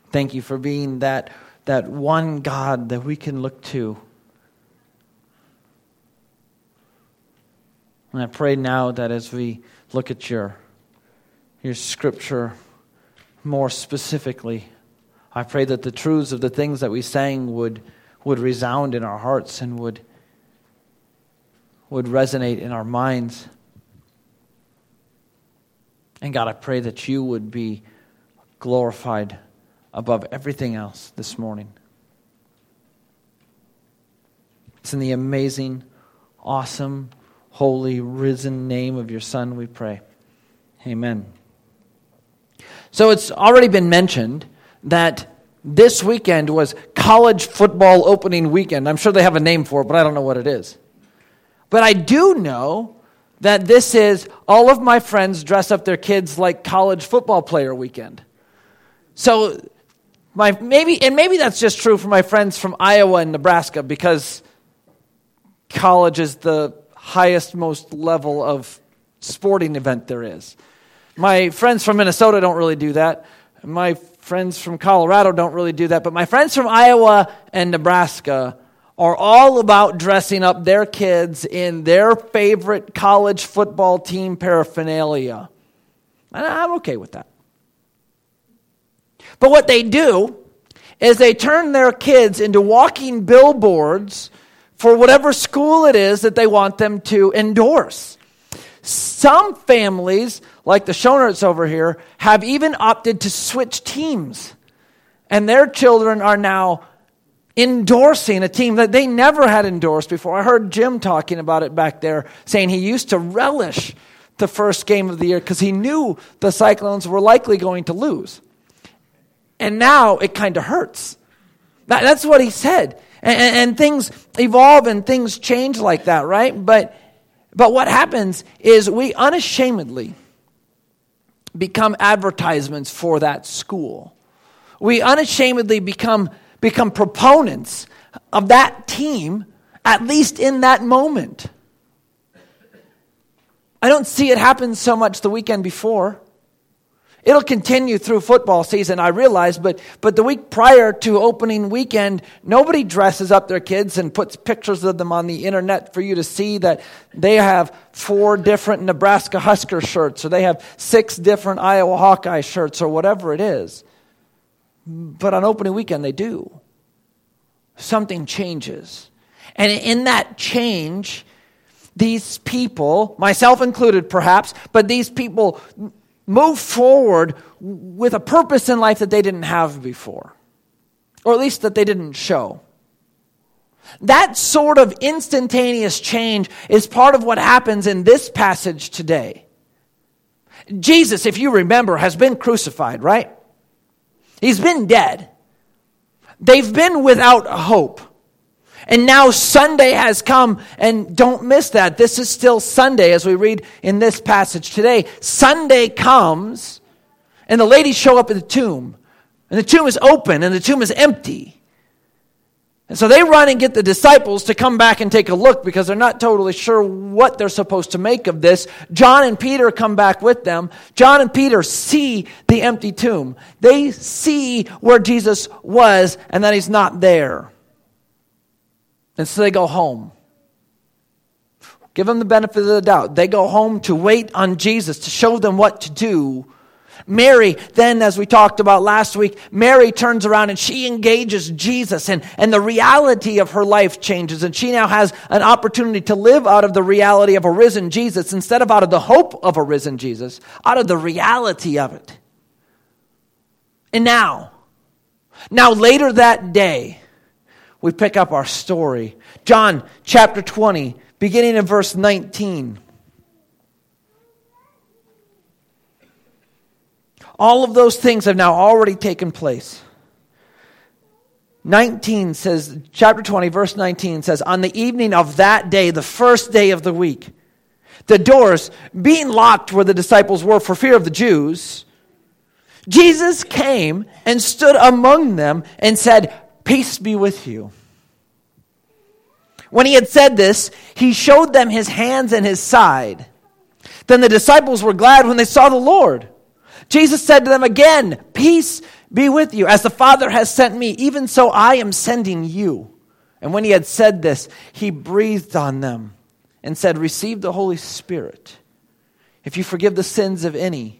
Thank you for being that one God that we can look to. And I pray now that as we look at your scripture more specifically, I pray that the truths of the things that we sang would resound in our hearts and would resonate in our minds. And God, I pray that you would be glorified above everything else this morning. It's in the amazing, awesome, holy, risen name of your Son we pray. Amen. So it's already been mentioned that this weekend was college football opening weekend. I'm sure they have a name for it, but I don't know what it is. But I do know that this is all of my friends dress up their kids like college football player weekend. So maybe that's just true for my friends from Iowa and Nebraska, because college is the highest, most level of sporting event there is. My friends from Minnesota don't really do that. My friends from Colorado don't really do that. But my friends from Iowa and Nebraska are all about dressing up their kids in their favorite college football team paraphernalia. And I'm okay with that. But what they do is they turn their kids into walking billboards for whatever school it is that they want them to endorse. Some families, like the Schonerts over here, have even opted to switch teams. And their children are now endorsing a team that they never had endorsed before. I heard Jim talking about it back there, saying he used to relish the first game of the year because he knew the Cyclones were likely going to lose. And now it kind of hurts. That's what he said. And things evolve and things change like that, right? But what happens is we unashamedly become advertisements for that school. We unashamedly become proponents of that team, at least in that moment. I don't see it happen so much the weekend before. It'll continue through football season, I realize, but the week prior to opening weekend, nobody dresses up their kids and puts pictures of them on the internet for you to see that they have 4 different Nebraska Husker shirts, or they have 6 different Iowa Hawkeye shirts, or whatever it is. But on opening weekend, they do. Something changes. And in that change, these people, myself included perhaps, but these people move forward with a purpose in life that they didn't have before. Or at least that they didn't show. That sort of instantaneous change is part of what happens in this passage today. Jesus, if you remember, has been crucified, right? He's been dead. They've been without hope. And now Sunday has come, and don't miss that. This is still Sunday as we read in this passage today. Sunday comes, and the ladies show up at the tomb. And the tomb is open, and the tomb is empty. And so they run and get the disciples to come back and take a look because they're not totally sure what they're supposed to make of this. John and Peter come back with them. John and Peter see the empty tomb. They see where Jesus was and that he's not there. And so they go home. Give them the benefit of the doubt. They go home to wait on Jesus, to show them what to do. Mary, then, as we talked about last week, Mary turns around and she engages Jesus, and the reality of her life changes, and she now has an opportunity to live out of the reality of a risen Jesus instead of out of the hope of a risen Jesus, out of the reality of it. And now later that day, we pick up our story. John chapter 20, beginning in verse 19. All of those things have now already taken place. 19 says, chapter 20, verse 19 says, on the evening of that day, the first day of the week, the doors being locked where the disciples were for fear of the Jews, Jesus came and stood among them and said, peace be with you. When he had said this, he showed them his hands and his side. Then the disciples were glad when they saw the Lord. Jesus said to them again, peace be with you. As the Father has sent me, even so I am sending you. And when he had said this, he breathed on them and said, receive the Holy Spirit. If you forgive the sins of any,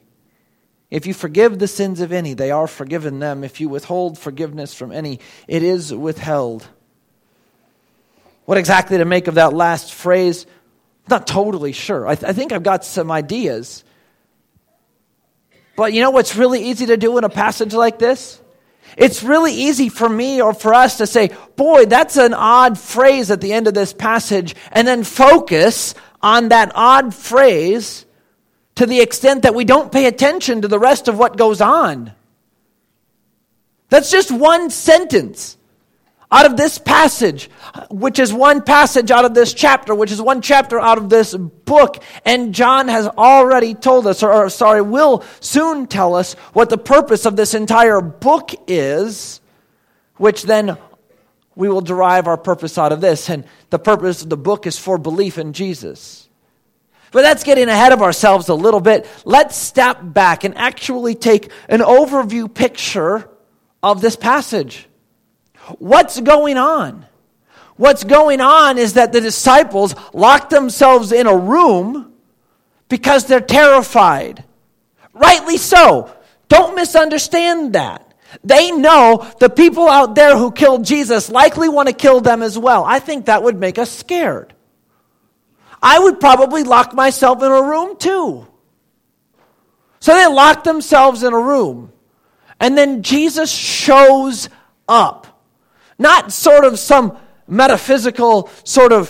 they are forgiven them. If you withhold forgiveness from any, it is withheld. What exactly to make of that last phrase? Not totally sure. I think I've got some ideas. But you know what's really easy to do in a passage like this? It's really easy for me or for us to say, boy, that's an odd phrase at the end of this passage, and then focus on that odd phrase to the extent that we don't pay attention to the rest of what goes on. That's just one sentence out of this passage, which is one passage out of this chapter, which is one chapter out of this book. And John has already told us, will soon tell us what the purpose of this entire book is, which then we will derive our purpose out of this. And the purpose of the book is for belief in Jesus. But that's getting ahead of ourselves a little bit. Let's step back and actually take an overview picture of this passage. What's going on? What's going on is that the disciples locked themselves in a room because they're terrified. Rightly so. Don't misunderstand that. They know the people out there who killed Jesus likely want to kill them as well. I think that would make us scared. I would probably lock myself in a room too. So they locked themselves in a room. And then Jesus shows up. Not sort of some metaphysical, sort of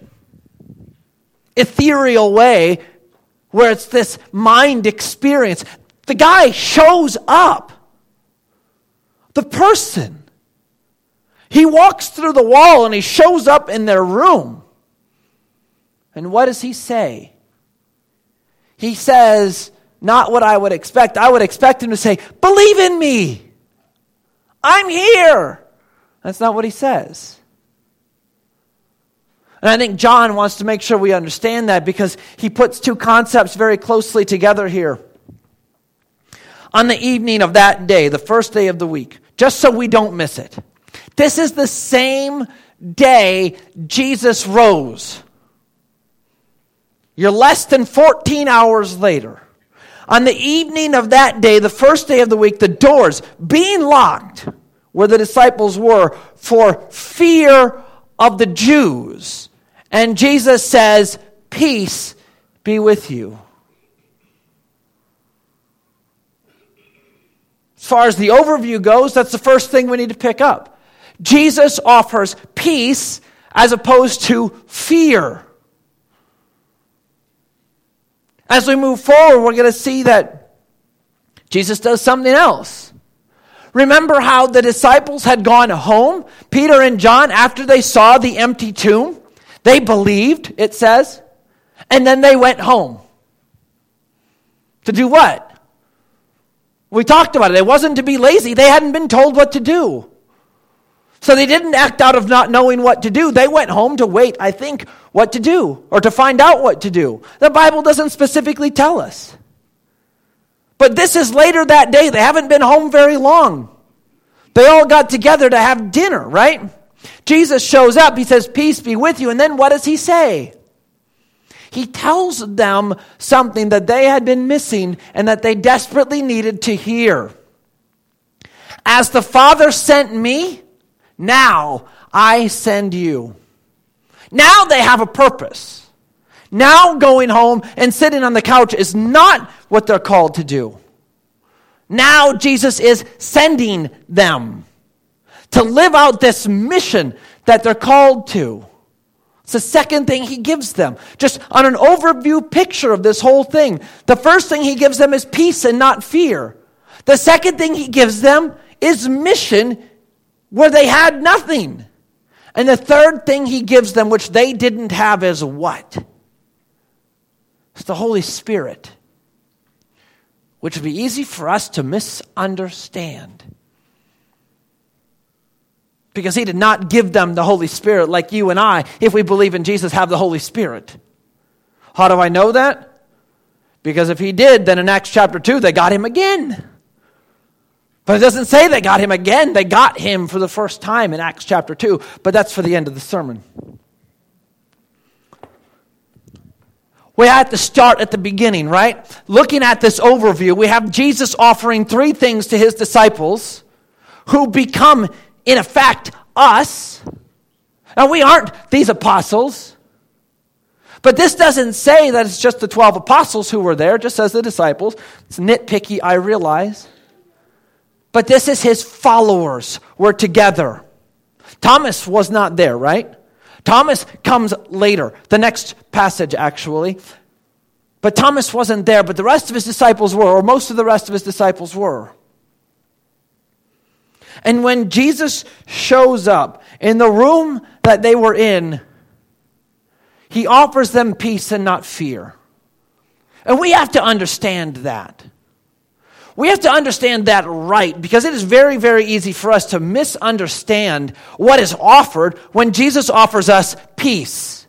ethereal way where it's this mind experience. The guy shows up. The person. He walks through the wall and he shows up in their room. And what does he say? He says, not what I would expect. I would expect him to say, believe in me. I'm here. That's not what he says. And I think John wants to make sure we understand that because he puts two concepts very closely together here. On the evening of that day, the first day of the week, just so we don't miss it. This is the same day Jesus rose. You're less than 14 hours later. On the evening of that day, the first day of the week, the doors being locked where the disciples were for fear of the Jews. And Jesus says, peace be with you. As far as the overview goes, that's the first thing we need to pick up. Jesus offers peace as opposed to fear. As we move forward, we're going to see that Jesus does something else. Remember how the disciples had gone home? Peter and John, after they saw the empty tomb, they believed, it says, and then they went home. To do what? We talked about it. It wasn't to be lazy. They hadn't been told what to do. So they didn't act out of not knowing what to do. They went home to wait, I think, what to do, or to find out what to do. The Bible doesn't specifically tell us. But this is later that day. They haven't been home very long. They all got together to have dinner, right? Jesus shows up. He says, peace be with you. And then what does he say? He tells them something that they had been missing and that they desperately needed to hear. As the Father sent me, now I send you. Now they have a purpose. Now going home and sitting on the couch is not what they're called to do. Now Jesus is sending them to live out this mission that they're called to. It's the second thing he gives them. Just on an overview picture of this whole thing. The first thing he gives them is peace and not fear. The second thing he gives them is mission where they had nothing. And the third thing he gives them, which they didn't have, is what? It's the Holy Spirit, which would be easy for us to misunderstand. Because he did not give them the Holy Spirit like you and I, if we believe in Jesus, have the Holy Spirit. How do I know that? Because if he did, then in Acts chapter 2, they got him again. But it doesn't say they got him again. They got him for the first time in Acts chapter 2. But that's for the end of the sermon. We have to start at the beginning, right? Looking at this overview, we have Jesus offering three things to his disciples who become, in effect, us. Now, we aren't these apostles. But this doesn't say that it's just the 12 apostles who were there. It just says the disciples. It's nitpicky, I realize. But this is his followers were together. Thomas was not there, right? Thomas comes later, the next passage actually. But Thomas wasn't there, but the rest of his disciples were, or most of the rest of his disciples were. And when Jesus shows up in the room that they were in, he offers them peace and not fear. And we have to understand that. We have to understand that right, because it is very, very easy for us to misunderstand what is offered when Jesus offers us peace.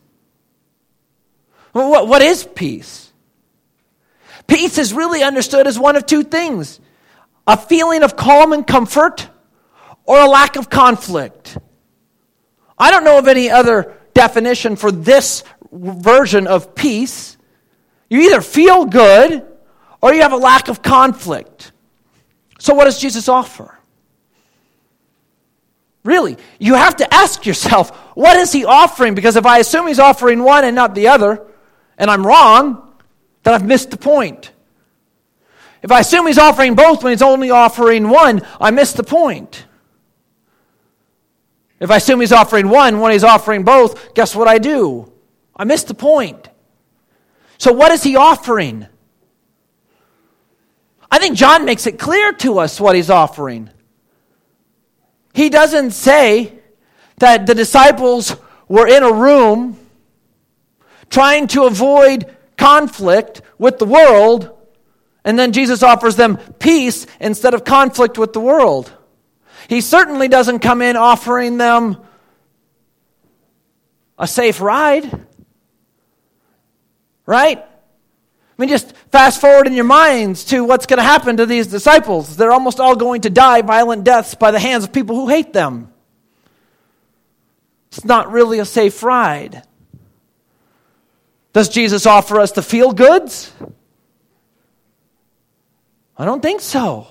What is peace? Peace is really understood as one of two things: a feeling of calm and comfort, or a lack of conflict. I don't know of any other definition for this version of peace. You either feel good or you have a lack of conflict. So what does Jesus offer? Really, you have to ask yourself, what is he offering? Because if I assume he's offering one and not the other, and I'm wrong, then I've missed the point. If I assume he's offering both when he's only offering one, I missed the point. If I assume he's offering one when he's offering both, guess what I do? I missed the point. So what is he offering? I think John makes it clear to us what he's offering. He doesn't say that the disciples were in a room trying to avoid conflict with the world, and then Jesus offers them peace instead of conflict with the world. He certainly doesn't come in offering them a safe ride. Right? I mean, just fast forward in your minds to what's going to happen to these disciples. They're almost all going to die violent deaths by the hands of people who hate them. It's not really a safe ride. Does Jesus offer us the feel goods? I don't think so.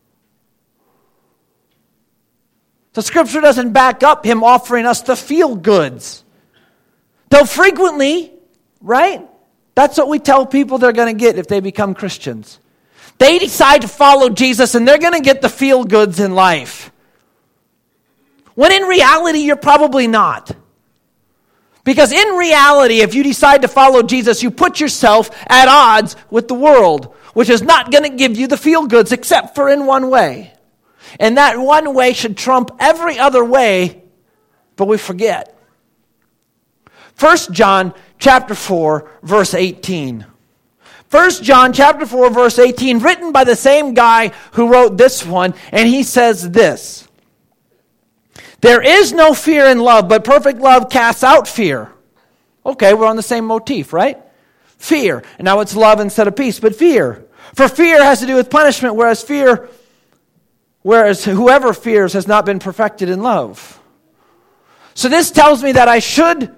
The scripture doesn't back up him offering us the feel goods. Though frequently, right? That's what we tell people they're going to get if they become Christians. They decide to follow Jesus and they're going to get the feel goods in life. When in reality, you're probably not. Because in reality, if you decide to follow Jesus, you put yourself at odds with the world, which is not going to give you the feel goods except for in one way. And that one way should trump every other way, but we forget. 1 John chapter 4, verse 18. 1 John chapter 4, verse 18, written by the same guy who wrote this one, and he says this: "There is no fear in love, but perfect love casts out fear." Okay, we're on the same motif, right? Fear. And now it's love instead of peace, but fear. For fear has to do with punishment, whereas whoever fears has not been perfected in love. So this tells me that I shouldn't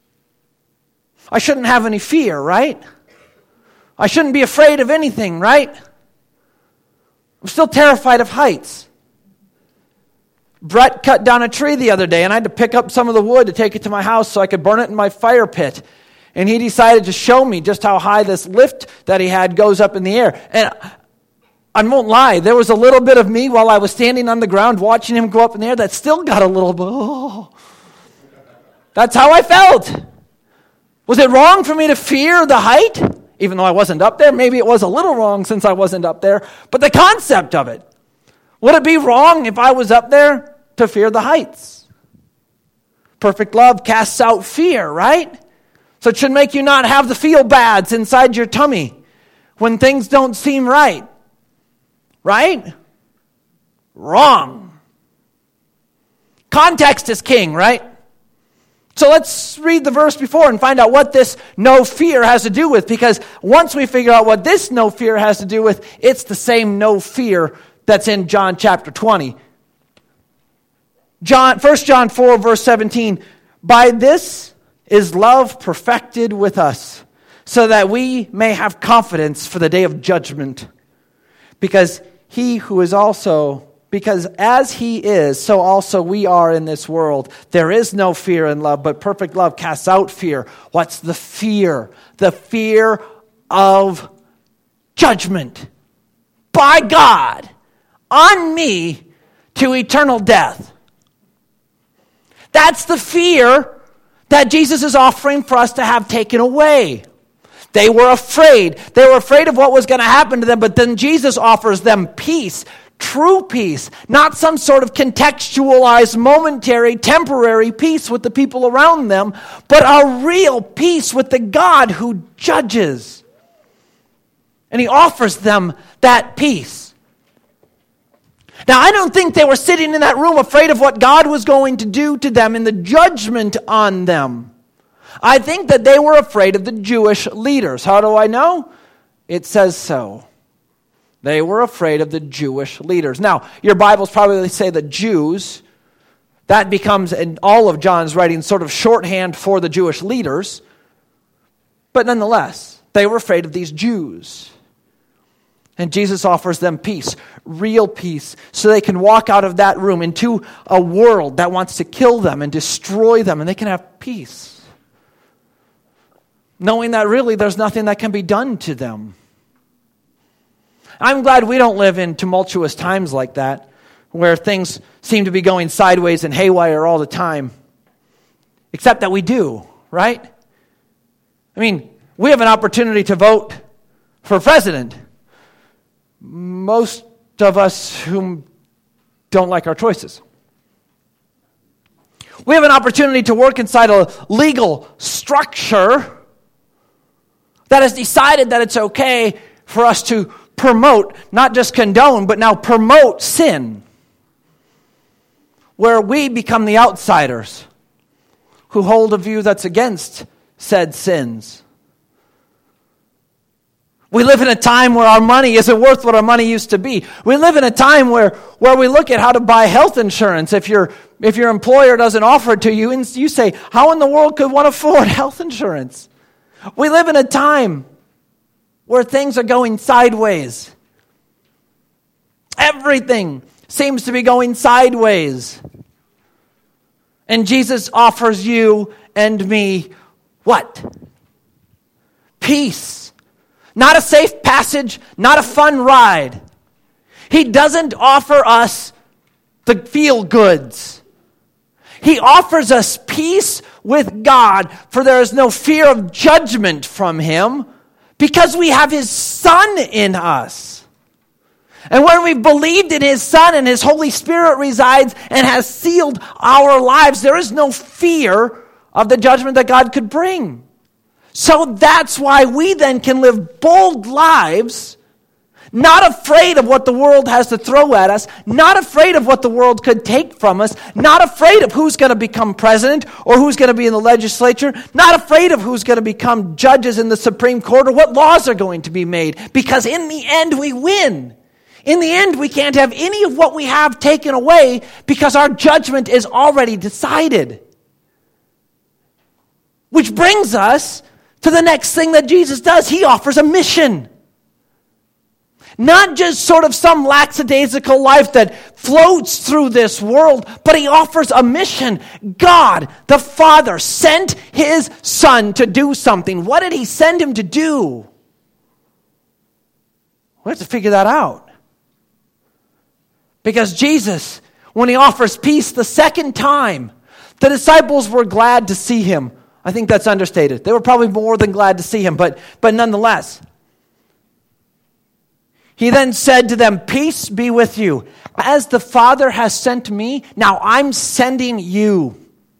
have any fear, right? I shouldn't be afraid of anything, right? I'm still terrified of heights. Brett cut down a tree the other day, and I had to pick up some of the wood to take it to my house so I could burn it in my fire pit. And he decided to show me just how high this lift that he had goes up in the air. And I won't lie, there was a little bit of me while I was standing on the ground watching him go up in the air that still got a little bit, oh. That's how I felt. Was it wrong for me to fear the height? Even though I wasn't up there, maybe it was a little wrong since I wasn't up there. But the concept of it, would it be wrong if I was up there to fear the heights? Perfect love casts out fear, right? So it should make you not have the feel-bads inside your tummy when things don't seem right. Right? Wrong. Context is king, right? So let's read the verse before and find out what this no fear has to do with. Because once we figure out what this no fear has to do with, it's the same no fear that's in John chapter 20. 1 John 4, verse 17, by this is love perfected with us, so that we may have confidence for the day of judgment. Because as he is, so also we are in this world. There is no fear in love, but perfect love casts out fear. What's the fear? The fear of judgment by God on me to eternal death. That's the fear that Jesus is offering for us to have taken away. They were afraid. They were afraid of what was going to happen to them, but then Jesus offers them peace, true peace, not some sort of contextualized, momentary, temporary peace with the people around them, but a real peace with the God who judges. And he offers them that peace. Now, I don't think they were sitting in that room afraid of what God was going to do to them in the judgment on them. I think that they were afraid of the Jewish leaders. How do I know? It says so. They were afraid of the Jewish leaders. Now, your Bibles probably say the Jews. That becomes, in all of John's writing, sort of shorthand for the Jewish leaders. But nonetheless, they were afraid of these Jews. And Jesus offers them peace, real peace, so they can walk out of that room into a world that wants to kill them and destroy them, and they can have peace, knowing that really there's nothing that can be done to them. I'm glad we don't live in tumultuous times like that, where things seem to be going sideways and haywire all the time. Except that we do, right? I mean, we have an opportunity to vote for president. Most of us who don't like our choices. We have an opportunity to work inside a legal structure that has decided that it's okay for us to promote, not just condone, but now promote sin, where we become the outsiders who hold a view that's against said sins. We live in a time where our money isn't worth what our money used to be. We live in a time where we look at how to buy health insurance. If your employer doesn't offer it to you, and you say, how in the world could one afford health insurance? We live in a time where things are going sideways. Everything seems to be going sideways. And Jesus offers you and me what? Peace. Not a safe passage, not a fun ride. He doesn't offer us the feel-goods. He offers us peace with God, for there is no fear of judgment from Him, because we have His Son in us. And when we've believed in His Son and His Holy Spirit resides and has sealed our lives, there is no fear of the judgment that God could bring. So that's why we then can live bold lives, not afraid of what the world has to throw at us, not afraid of what the world could take from us, not afraid of who's going to become president or who's going to be in the legislature, not afraid of who's going to become judges in the Supreme Court or what laws are going to be made, because in the end we win. In the end, we can't have any of what we have taken away because our judgment is already decided. Which brings us to the next thing that Jesus does. He offers a mission. Not just sort of some lackadaisical life that floats through this world, but He offers a mission. God, the Father, sent His Son to do something. What did He send Him to do? We have to figure that out. Because Jesus, when He offers peace the second time, the disciples were glad to see Him. I think that's understated. They were probably more than glad to see Him, but nonetheless. He then said to them, peace be with you. As the Father has sent me, now I'm sending you.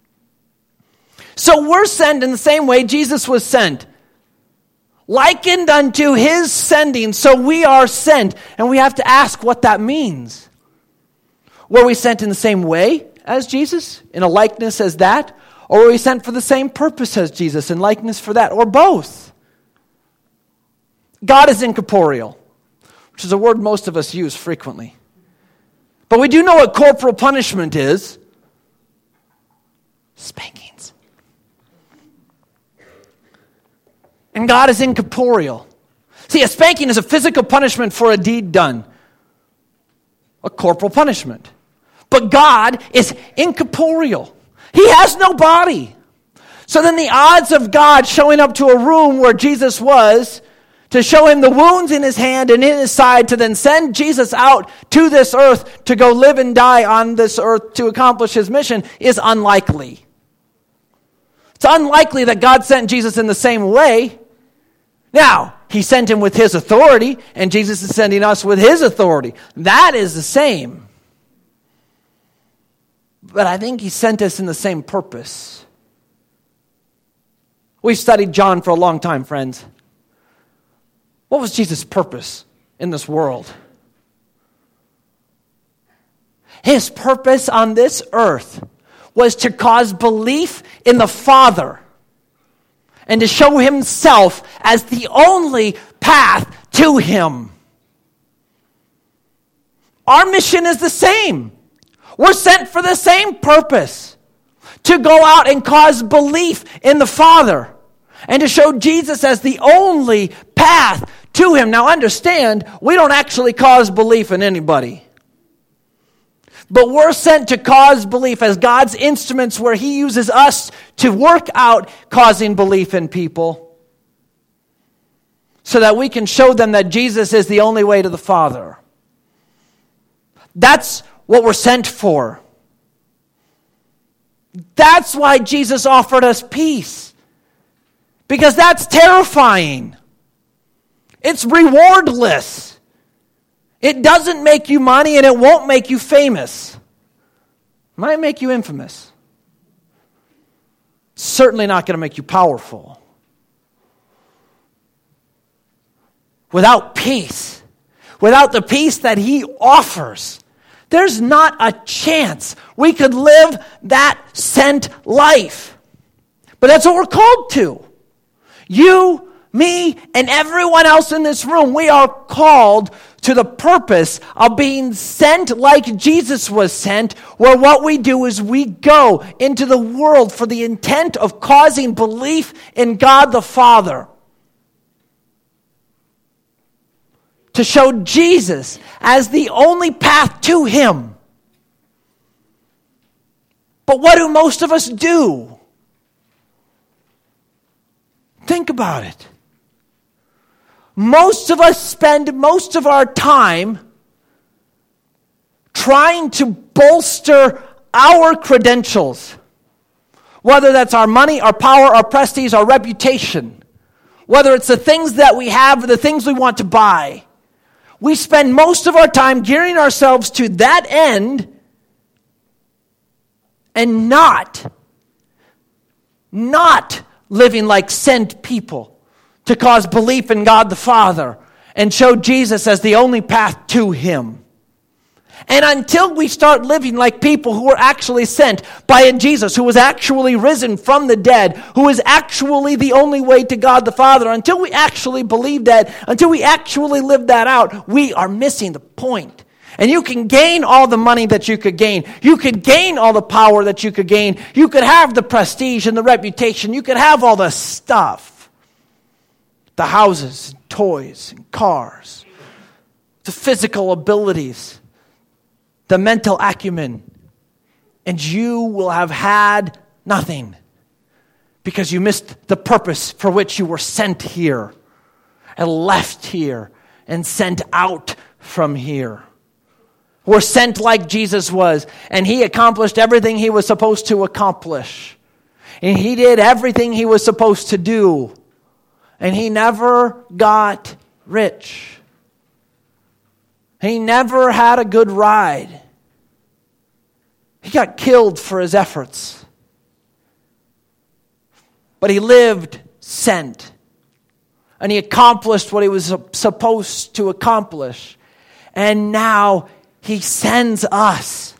So we're sent in the same way Jesus was sent. Likened unto His sending, so we are sent. And we have to ask what that means. Were we sent in the same way as Jesus? In a likeness as that? Or were we sent for the same purpose as Jesus, in likeness for that? Or both? God is incorporeal, which is a word most of us use frequently. But we do know what corporal punishment is. Spankings. And God is incorporeal. See, a spanking is a physical punishment for a deed done. A corporal punishment. But God is incorporeal. He has no body. So then the odds of God showing up to a room where Jesus was, to show him the wounds in his hand and in his side, to then send Jesus out to this earth to go live and die on this earth to accomplish his mission, is unlikely. It's unlikely that God sent Jesus in the same way. Now, he sent him with his authority, and Jesus is sending us with his authority. That is the same. But I think he sent us in the same purpose. We've studied John for a long time, friends. What was Jesus' purpose in this world? His purpose on this earth was to cause belief in the Father and to show himself as the only path to him. Our mission is the same. We're sent for the same purpose. To go out and cause belief in the Father. And to show Jesus as the only path to him. Now understand, we don't actually cause belief in anybody. But we're sent to cause belief as God's instruments where he uses us to work out causing belief in people. So that we can show them that Jesus is the only way to the Father. That's what we're sent for. That's why Jesus offered us peace. Because that's terrifying. It's rewardless. It doesn't make you money and it won't make you famous. It might make you infamous. It's certainly not going to make you powerful. Without peace, without the peace that he offers, there's not a chance we could live that sent life. But that's what we're called to. You, me, and everyone else in this room, we are called to the purpose of being sent like Jesus was sent, where what we do is we go into the world for the intent of causing belief in God the Father. To show Jesus as the only path to him. But what do most of us do? Think about it. Most of us spend most of our time trying to bolster our credentials. Whether that's our money, our power, our prestige, our reputation. Whether it's the things that we have or the things we want to buy. We spend most of our time gearing ourselves to that end and not living like sent people to cause belief in God the Father and show Jesus as the only path to him. And until we start living like people who are actually sent by a Jesus who was actually risen from the dead, who is actually the only way to God the Father, until we actually believe that, until we actually live that out, we are missing the point. And you can gain all the money that you could gain. You could gain all the power that you could gain. You could have the prestige and the reputation. You could have all the stuff. The houses, and toys, and cars. The physical abilities. The mental acumen, and you will have had nothing because you missed the purpose for which you were sent here and left here and sent out from here. We're sent like Jesus was, and he accomplished everything he was supposed to accomplish. And he did everything he was supposed to do, and he never got rich. He never had a good ride. He got killed for his efforts. But he lived sent. And he accomplished what he was supposed to accomplish. And now he sends us.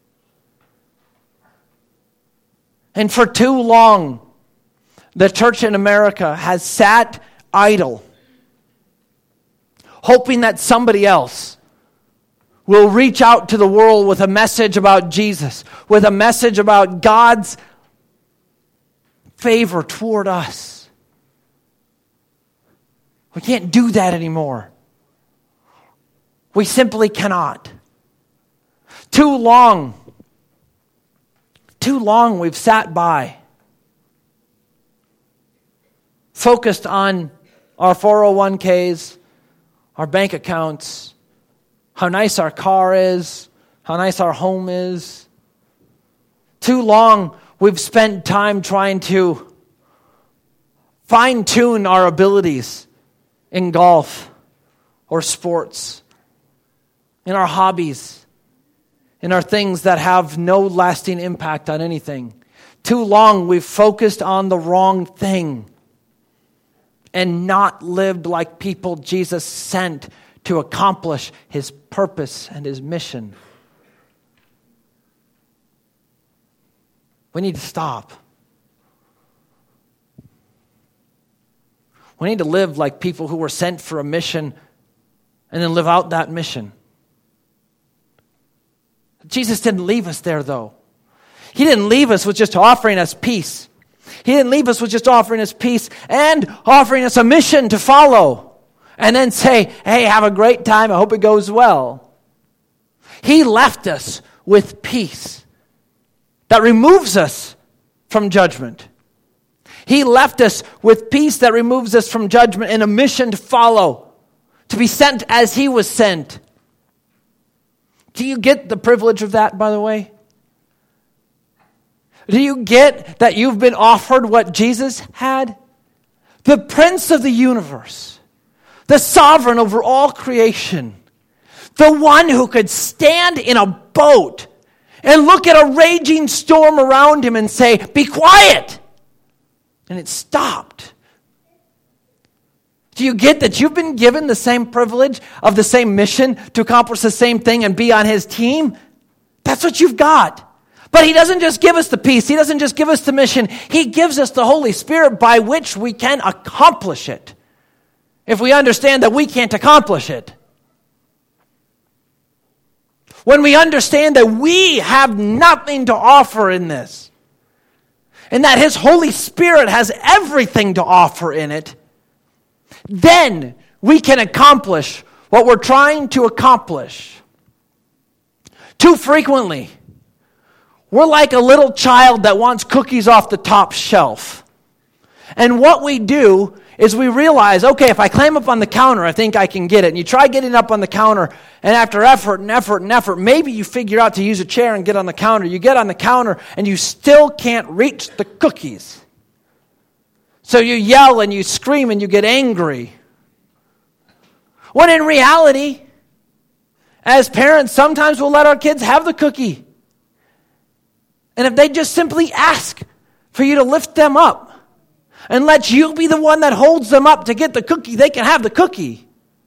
And for too long, the church in America has sat idle, hoping that somebody else will reach out to the world with a message about Jesus, with a message about God's favor toward us. We can't do that anymore. We simply cannot. Too long we've sat by, focused on our 401ks, our bank accounts, how nice our car is, how nice our home is. Too long we've spent time trying to fine-tune our abilities in golf or sports, in our hobbies, in our things that have no lasting impact on anything. Too long we've focused on the wrong thing and not lived like people Jesus sent to accomplish His purpose and His mission. We need to stop. We need to live like people who were sent for a mission and then live out that mission. Jesus didn't leave us there, though. He didn't leave us with just offering us peace. He didn't leave us with just offering us peace and offering us a mission to follow and then say, hey, have a great time. I hope it goes well. He left us with peace that removes us from judgment. He left us with peace that removes us from judgment and a mission to follow, to be sent as He was sent. Do you get the privilege of that, by the way? Do you get that you've been offered what Jesus had? The Prince of the universe, the sovereign over all creation, the one who could stand in a boat and look at a raging storm around him and say, be quiet. And it stopped. Do you get that you've been given the same privilege of the same mission to accomplish the same thing and be on His team? That's what you've got. But He doesn't just give us the peace. He doesn't just give us the mission. He gives us the Holy Spirit by which we can accomplish it. If we understand that we can't accomplish it. When we understand that we have nothing to offer in this, and that His Holy Spirit has everything to offer in it, then we can accomplish what we're trying to accomplish. Too frequently, we're like a little child that wants cookies off the top shelf. And what we do is we realize, okay, if I climb up on the counter, I think I can get it. And you try getting up on the counter, and after effort and effort and effort, maybe you figure out to use a chair and get on the counter. You get on the counter, and you still can't reach the cookies. So you yell and you scream and you get angry. When in reality, as parents, sometimes we'll let our kids have the cookie. And if they just simply ask for you to lift them up and let you be the one that holds them up to get the cookie, they can have the cookie.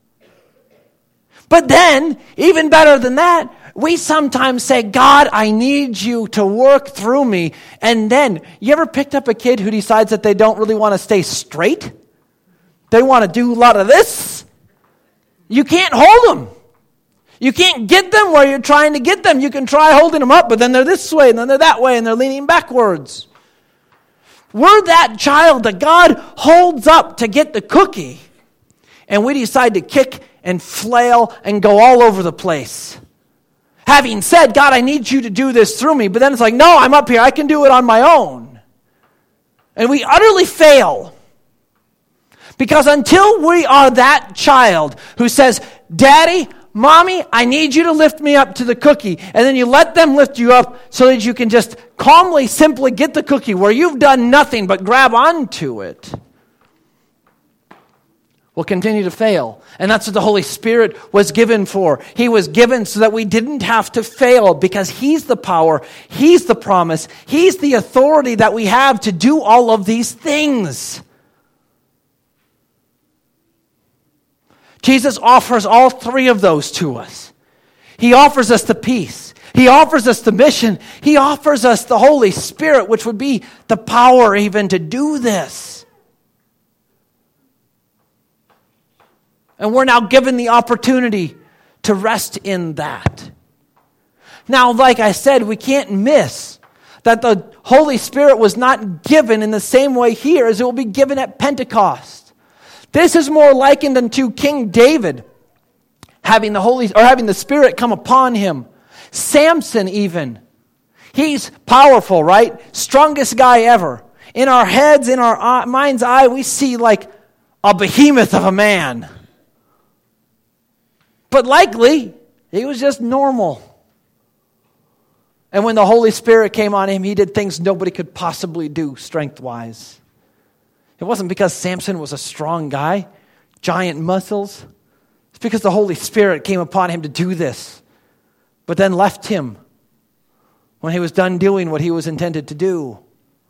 But then, even better than that, we sometimes say, God, I need you to work through me. And then, you ever picked up a kid who decides that they don't really want to stay straight? They want to do a lot of this? You can't hold them. You can't get them where you're trying to get them. You can try holding them up, but then they're this way, and then they're that way, and they're leaning backwards. We're that child that God holds up to get the cookie, and we decide to kick and flail and go all over the place. Having said, God, I need you to do this through me, but then it's like, no, I'm up here. I can do it on my own. And we utterly fail. Because until we are that child who says, Daddy, Mommy, I need you to lift me up to the cookie. And then you let them lift you up so that you can just calmly, simply get the cookie where you've done nothing but grab onto it. We'll continue to fail. And that's what the Holy Spirit was given for. He was given so that we didn't have to fail because He's the power, He's the promise, He's the authority that we have to do all of these things. Jesus offers all three of those to us. He offers us the peace. He offers us the mission. He offers us the Holy Spirit, which would be the power even to do this. And we're now given the opportunity to rest in that. Now, like I said, we can't miss that the Holy Spirit was not given in the same way here as it will be given at Pentecost. This is more likened unto King David having the Spirit come upon him. Samson even. He's powerful, right? Strongest guy ever. In our heads, in our mind's eye, we see like a behemoth of a man. But likely, he was just normal. And when the Holy Spirit came on him, he did things nobody could possibly do strength-wise. It wasn't because Samson was a strong guy, giant muscles. It's because the Holy Spirit came upon him to do this, but then left him when he was done doing what he was intended to do.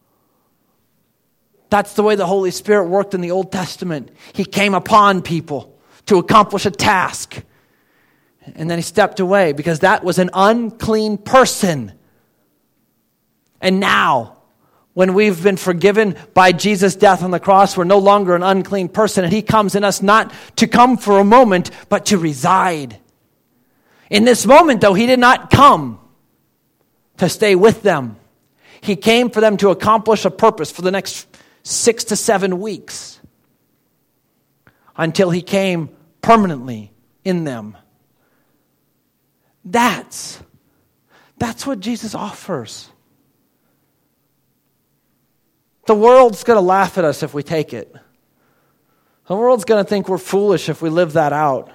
That's the way the Holy Spirit worked in the Old Testament. He came upon people to accomplish a task. And then he stepped away because that was an unclean person. And now, when we've been forgiven by Jesus' death on the cross, we're no longer an unclean person. And he comes in us not to come for a moment, but to reside. In this moment, though, he did not come to stay with them. He came for them to accomplish a purpose for the next 6 to 7 weeks until he came permanently in them. That's what Jesus offers. The world's going to laugh at us if we take it. The world's going to think we're foolish if we live that out.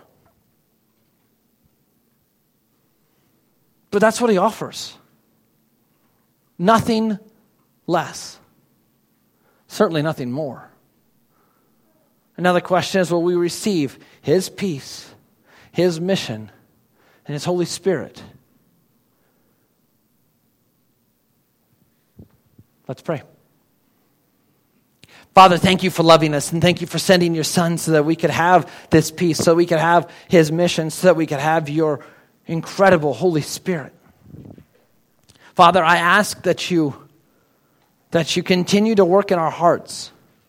But that's what he offers. Nothing less. Certainly nothing more. Another question is, will we receive his peace, his mission, and his Holy Spirit? Let's pray. Father, thank you for loving us, and thank you for sending your Son so that we could have this peace, so we could have his mission, so that we could have your incredible Holy Spirit. Father, I ask that you continue to work in our hearts,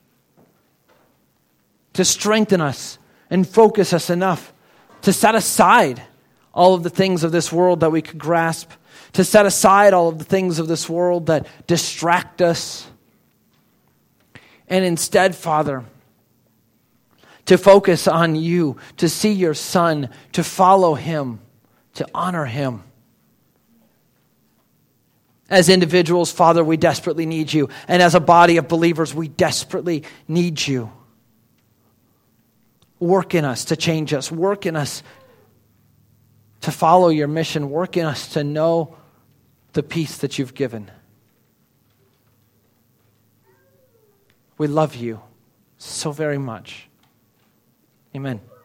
to strengthen us and focus us enough to set aside all of the things of this world that we could grasp, to set aside all of the things of this world that distract us, and instead, Father, to focus on you, to see your Son, to follow him, to honor him. As individuals, Father, we desperately need you. And as a body of believers, we desperately need you. Work in us to change us. Work in us to follow your mission. Work in us to know the peace that you've given. We love you so very much. Amen.